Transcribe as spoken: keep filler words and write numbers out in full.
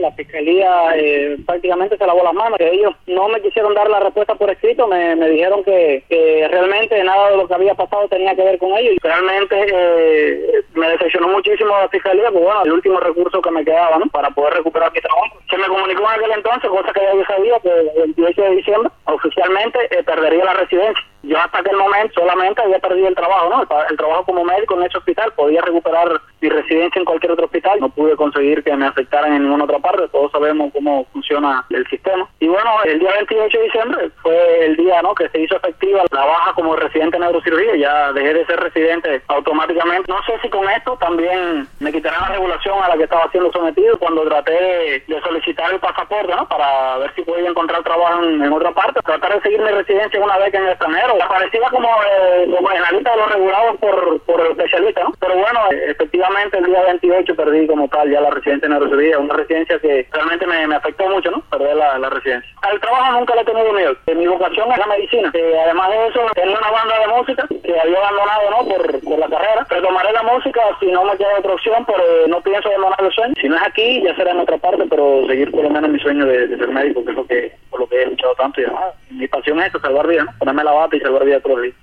La fiscalía eh, prácticamente se lavó las manos. Ellos no me quisieron dar la respuesta por escrito, me, me dijeron que, que realmente nada de lo que había pasado tenía que ver con ellos. Y realmente eh, me decepcionó muchísimo la fiscalía, pues bueno, el último recurso que me quedaba, ¿no?, para poder recuperar mi trabajo. Se me comunicó en aquel entonces, cosa que ya yo sabía, que el veintiocho de diciembre oficialmente eh, perdería la residencia. Yo hasta aquel momento solamente había perdido el trabajo, ¿no? El, el trabajo como médico en ese hospital. Podía recuperar mi residencia en cualquier otro hospital. No pude conseguir que me afectaran en ninguna otra parte. Todos sabemos cómo funciona el sistema. Y bueno, el día veintiocho de diciembre fue el día, ¿no?, que se hizo efectiva la baja como residente en neurocirugía. Ya dejé de ser residente automáticamente. No sé si con esto también me quitarán la regulación a la que estaba siendo sometido cuando traté de solicitar el pasaporte, ¿no?, para ver si podía encontrar trabajo en, en otra parte. Tratar de seguir mi residencia una vez en el extranjero. Aparecía como, eh, como en la lista de los regulados por, por el especialista, ¿no? Pero bueno, eh, efectivamente el día veintiocho perdí como tal ya la residencia en neurocirugía, una residencia que realmente me, me afectó mucho, ¿no?, perder la, la residencia. Al trabajo nunca le he tenido miedo. Eh, mi vocación es la medicina. Eh, además de eso, tengo una banda de música que había abandonado, ¿no?, por, por la carrera. Retomaré la música si no me queda otra opción, pero eh, no pienso abandonar el sueño. Si no es aquí, ya será en otra parte, pero seguir por lo menos mi sueño de, de ser médico, que es lo que, por lo que he luchado tanto. Y además, mi pasión es esta, salvar vidas, ¿no?, ponerme la bata y salvar vidas todos los días.